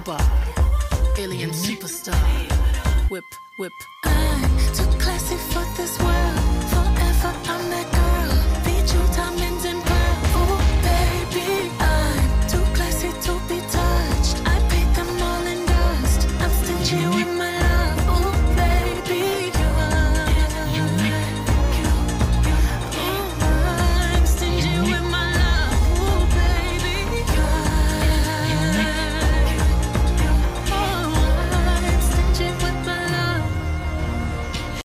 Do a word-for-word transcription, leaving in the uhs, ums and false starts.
bar. Alien superstar. Whip, whip. I'm too classy for this world. Forever I'm that girl. Feed you diamonds and pearls. Oh baby, I'm too classy to be touched. I paid them all in dust. I'm stingy with my